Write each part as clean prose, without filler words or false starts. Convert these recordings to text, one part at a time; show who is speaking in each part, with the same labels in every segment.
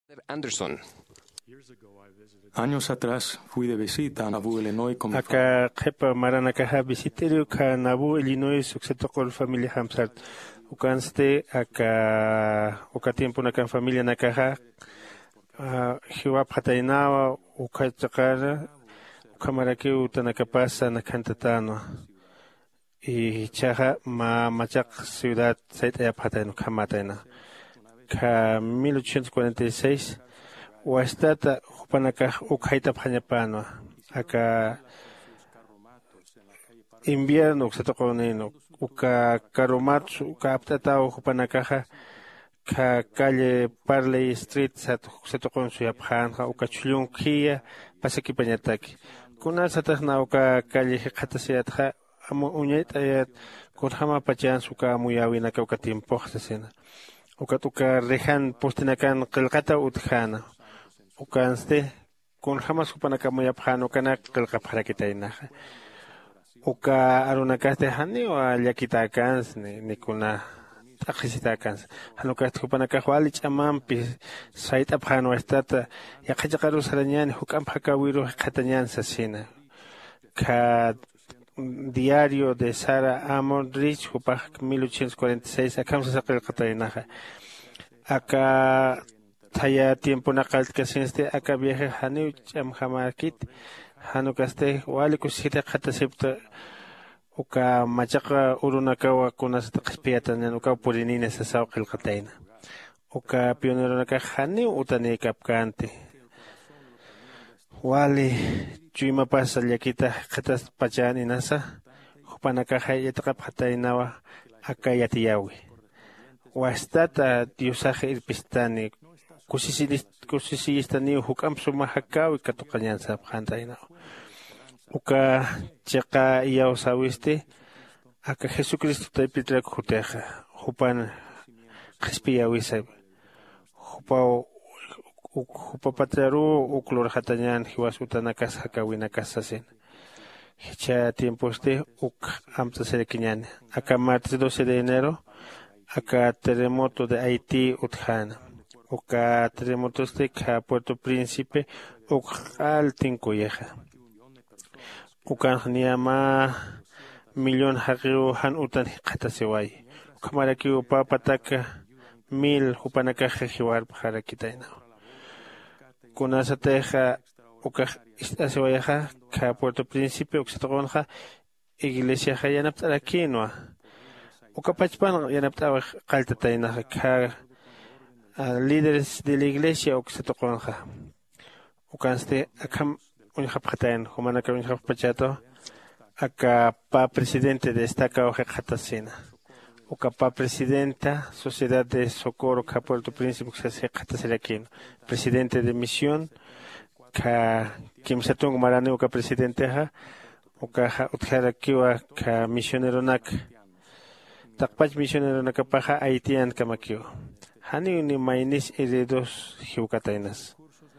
Speaker 1: Anderson.
Speaker 2: Años atrás fui de visita a Nauvoo, Illinois con mi
Speaker 3: Acá qhipa maranakaja visiterio ka Nauvoo, Illinois, sucsetokol familia Hamsat. Ukanste acá uka tiempo nakan familia nakaja hiwap hatainawa ukachakara ukamaraki utanakapasa nakantatano. Y chaja machak ciudad saitaya hataino kamataina. Ka 1846 Wastata Jupanaka Ukhaita Pañapano, acá invierno que se tocó neno, Uka Karomatsu, Uka Aptatao Jupanakaja, Ka calle Parley Street, se tocó en su Yapjanja, Uka Chulunkia, Pasaki Pañataki. Kuna Satasna Uka calle Hatasiatja, Amo Uñet Ayat, Kurhama Pachan Suka Muyawina Kauka Tiempo, Sasena. Uka Rehan Postinakan Kelkata Utjana. Ukanste kun jamás upanaka muy apjano kana kelka para kitaina uka arunakaste hani o yakita kans ni kuna takhisita kans hanukaste upanaka wali chamampi sait apjano estata yakajakaru sarañan hukam hakawiru katañan sasina ka diario de Sara Amondrich upak 1846 akam sasakil kataina acá Taya tiempo nakal kasinste acá viaje hanu chamhamakit hanu kaste wali kusita khatasipta uka machaka urunakawa kunas taqspiatan uka purinina sasawqil qataina uka pionero naka hani utani kapkante wali chuima pasa yakita khatas pachan inasa hupanaka hayata qatainawa acá yatiyawi wastata diusaje irpistani kusisistani hukam sumahakawi katukanyan sa phantaina uka chaka yaw sawiste aka Jesucristo taipitra kuteja hupan khispiyawisa hupa patru uklor hatanyan hiwasutana kas hakawina kasasen hicha tiempo amta serekinyan aka martes 12 de enero aka terremoto de Haití utjana uka terremoto ka Puerto Príncipe ukal tinkuyeja ukan niyama millón haqiru han utan qataseway ukamaraki upa pataka 1000 hupanaka hiwar paharakitaina kunasateja uka istasewayaja ka Puerto Príncipe uksatogonja iglesia hayanaptarakinwa uka pachpan yanaptawa qaltataina ka líderes de la iglesia o que se tocó ukanste akam unhapkhatayn humanaka unhappachato aka pa presidente de esta causa khatasina uka pa presidenta sociedad de socorro ka Puerto Príncipe que se khatasirakin presidente de misión ka kimsatung marani uka presidente ha uka uthara kiwa ka misionero nak takpach misionero nak paha haitian kamakio hani ni mainis heredos hiukatainas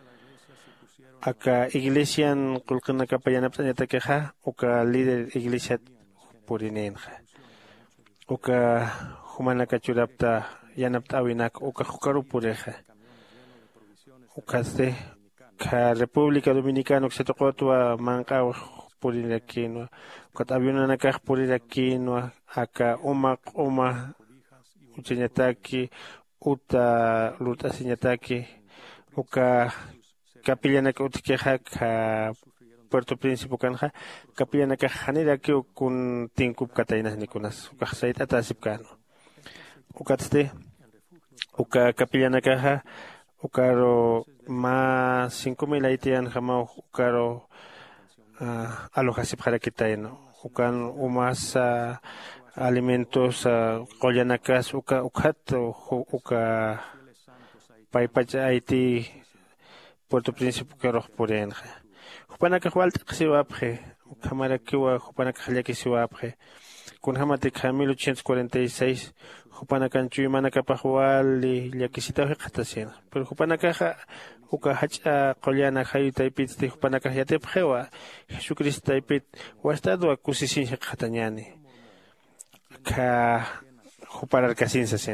Speaker 3: aka iglesian kulkana kapayanap tanyata keja uka líder iglesia purinenja uka humana kachurapta yanapta awinak uka hukaru pureja ukaste ka República Dominicana que se tocó tua manca purinakino uka aviona nakaj purinakino aka uma uchanyataki uta luta siñataki uka kapillanaka utikeja ka Puerto Príncipe kanja kapillanaka hanira ki kun tinkup katainas nikunas uka saita tasipkano ukatste uka kapillanaka ukaro ma 5000 haitian jama ukaro alojasip harakitaino ukan umas alimentos qollanakas uka paipacha Haití Puerto Príncipe que rohpurenja hupanaka walta qsiwapje ukamarakiwa hupanaka hallaki siwapje kun hamati 1846 hupanaka chuimanaka pahwali yakisita qatasin pero hupanaka uka hacha qollana hayutaipit hupanaka yatepjewa Jesucristo taipit wastado akusisin qatañani ka huparar kasinsasen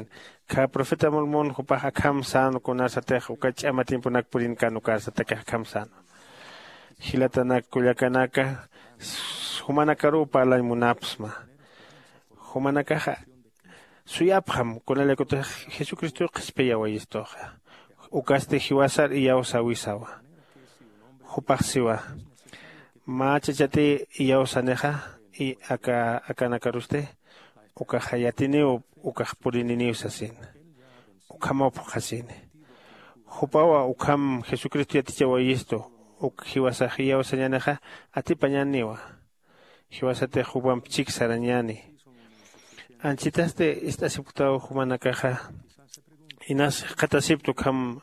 Speaker 3: ka profeta molmon hupa hakam sano kunasate uka chama tiempo nakpurin kanu kasate hakam sano hilatanak kuyakanaka humanakaru palay munapsma humanakaja suyapjam kunalekote Jesucristo qispeya wayistoja ukaste hiwasar iyaw sawisawa hupaqsiwa machachate iyaw saneja y acá nakaruste uka hayatini uka purinini usasin ukama hasin hupawa ukam Jesucristo yaticha wayisto hiwasa hiyaw sañaneja ati pañaniwa hiwasate hubam chik sarañani anchitaste esta siputado humanakaja inas qatasiptu kam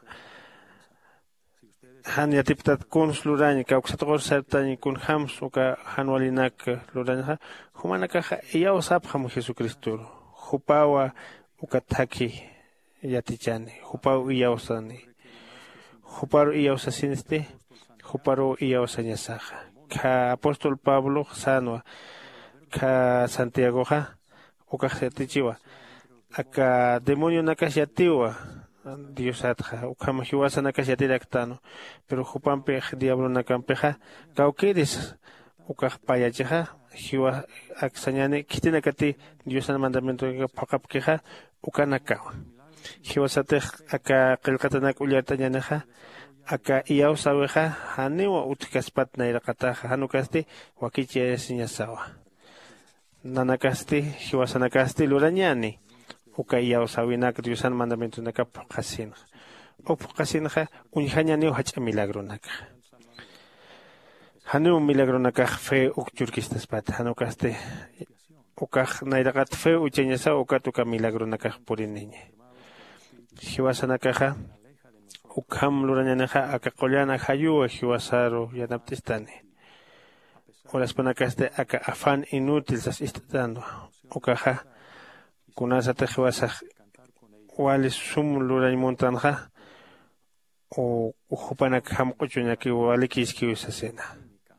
Speaker 3: han yatiptat kun slurani ka uksatogor sartani kun hams uka hanwalinak luranja humanakaja iyaw sapham Jesucristo hupawa uka thaki yatichani hupaw iyaw sani huparo iyaw sasinste huparo iyaw sañasaja ka apóstol Pablo sanwa ka Santiago ja uka setichiwa aka demonio nakashatiwa Dios atja ukama hiwasa nakashatilaktano pero hupampe diablo nakampeja kaukedes uka payacheja hiwa aksañane kitinakati Dios al mandamiento pakapkeja uka nakawa hiwasate aka qilqatanak ullartañaneja aka iyaw saweja haniwa utkaspat nairaqataja hanukasti wakiche siñasawa nanakasti hiwasanakasti lurañani uka iyaw sawinak Dios al mandamiento naka paqasin o paqasinja unjañani hacha milagro naka hanu milagro naka fe ukchurkistas pat hanukasti uka nairaqat fe ucheñasa uka tuka milagro naka puriniñe hiwasanakaja ukam lurañanaja aka qollana hayuwa hiwasaro yanaptistani horas panakaste aka afán inútil sas istando ukaja kunasate hiwasaj wali sum lurañ montanja o ujupanak hamquchuñaki wali kiskiwisasena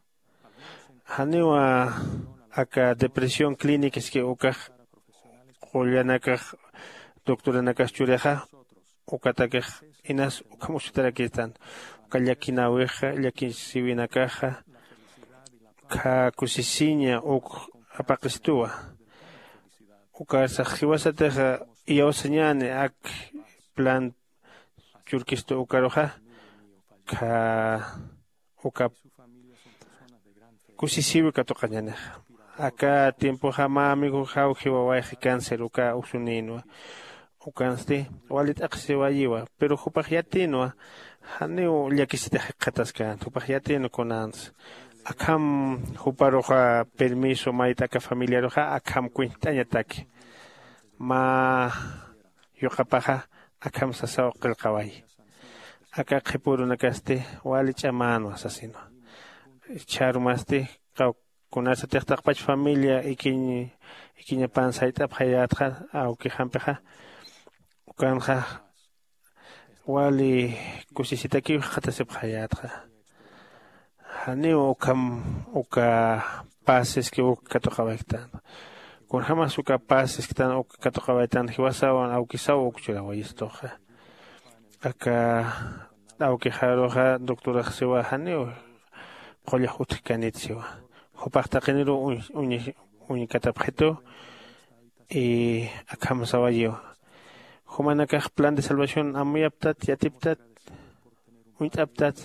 Speaker 3: haniwa aka depresión clínica es que ukaj qollanakaj doctoranakaj chureja ukatakej inas ukamushtarakistan ukallakinaweja llakisiwinakaja ka kusisiña apaqistuwa ukasaj hiwasateja iyawsañani ak plan churkisto ukaroja ka uka kusisiwi katoqañaneja acá tiempo jama amigo jau hiwawayji cáncer uka usuninwa ukanste walit aqsiwayiwa pero hupaqyatinwa haniu llakisita qataskan hupaqyatinu kunans akam huparoja permiso maitaka familiaroja akam kuintañataki ma yoqapaja akam sasaw qilqaway aka qhipurunakaste wali ch'amanu asasino charumaste kunasa tiqtaqpach familia ikiña pansayta phayatqa auki hampeja ukanja wali kusisitaki khatasep phayatqa haniu uka pases que ukatoqawaytan kun hamas uka pases que tan ukatoqawaytan hiwasawan aukisaw ukchurawayistoqa aka auki haroja doctora siwa haniu qolla hutkanitziwa hupaqtaqiniro uñi katapjeto y akam sawayo humanakaj plan de salvación amuyaptat yatiptat uñtaptat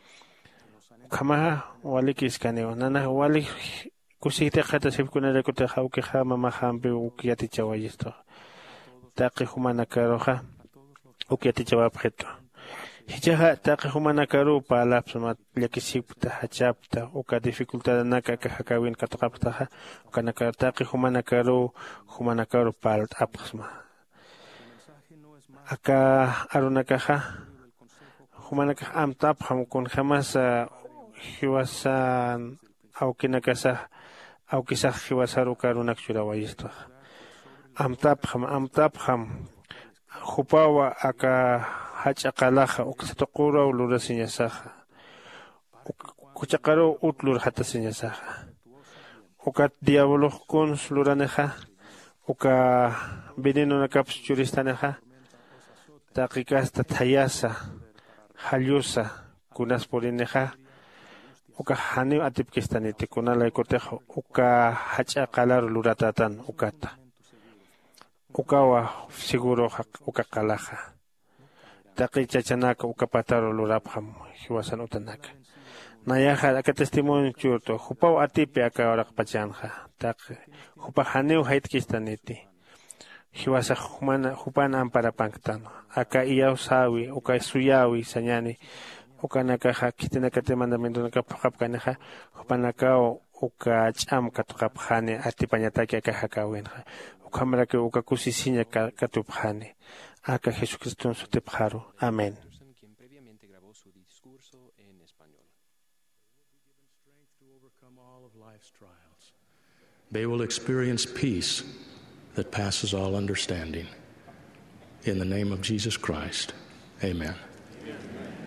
Speaker 3: kama wali kiskaneo nana wali kusite qata sipkunarekute hawkeja mamahampi ukyatichawayisto taqi humanakaroja ukyatichawapjeto hichaja taqi humanakaru palapsma llakisipta hachapta uka dificultad naka hakawin kataqaptaja uka naka taqi humanakaru palt apsma aka arunakaja humanakaj amtapjam kun jamás hiwasan aukinakasa aukisaj hiwasaru karunak churawayisto amtapjam hupawa aka hachaqalaja uksatoqura ulurasiñasaja kuchaqaro utlur hatasiñasaja uka diablo kun luraneja uka veneno nakaps churistaneja taqiqasta thayasa hallusa kunas purineja uka hani atipkistaniti kunala ikotejo uka hach'aqalar luratatan ukata ukawa seguro uka qalaja taqi chachanaka uka pataro lurapjam hiwasan utanaka nayaja aka testimonio chuto hupaw atipi aka oraq pachanja taqi hupa haneu haitkistaniti hiwasa hupana ampara panktano aka iyaw sawi uka suyawi sañani uka nakaja kitinakate mandamento nakapaqapkanaja hupanakao uka ch'amka tuqapjani atipañataki aka hakawenja ukamrake uka kusisiña katupjani aka Jesucristo sutipjaru. Amén.
Speaker 1: They will experience peace that passes all understanding. In the name of Jesus Christ, amen.